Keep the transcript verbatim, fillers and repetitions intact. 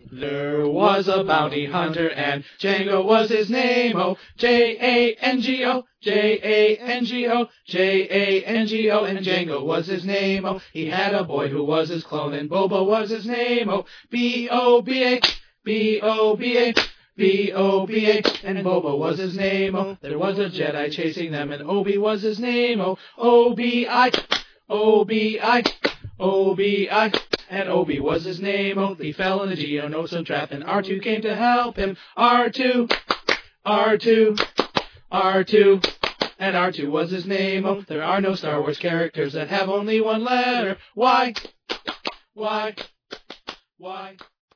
There was a bounty hunter and Django was his name, oh, J A N G O, J A N G O, J A N G O, and Django was his name, oh, he had a boy who was his clone and Boba was his name, oh, B O B A, B O B A, B O B A, and Boba was his name, oh, there was a Jedi chasing them and Obi was his name, oh, O B I, O B I, O B I, and Obi was his name, oh, he fell in a Geonosis trap, and R two came to help him, R two, R two, R two, and R two was his name, oh, there are no Star Wars characters that have only one letter, why, why, why?